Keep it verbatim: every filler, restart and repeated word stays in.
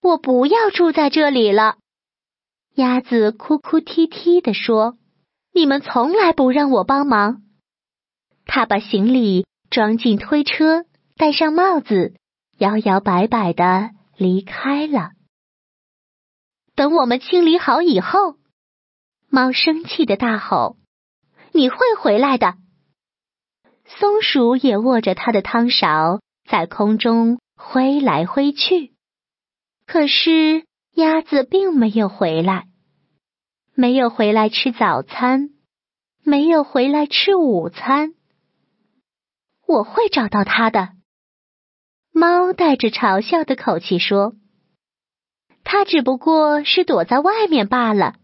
我不要住在这里了。鸭子哭哭啼啼地说，你们从来不让我帮忙。他把行李装进推车，戴上帽子，摇摇摆摆地离开了。等我们清理好以后，猫生气地大吼，你会回来的。松鼠也握着它的汤勺，在空中挥来挥去。可是鸭子并没有回来，没有回来吃早餐，没有回来吃午餐。我会找到它的。猫带着嘲笑的口气说，它只不过是躲在外面罢了。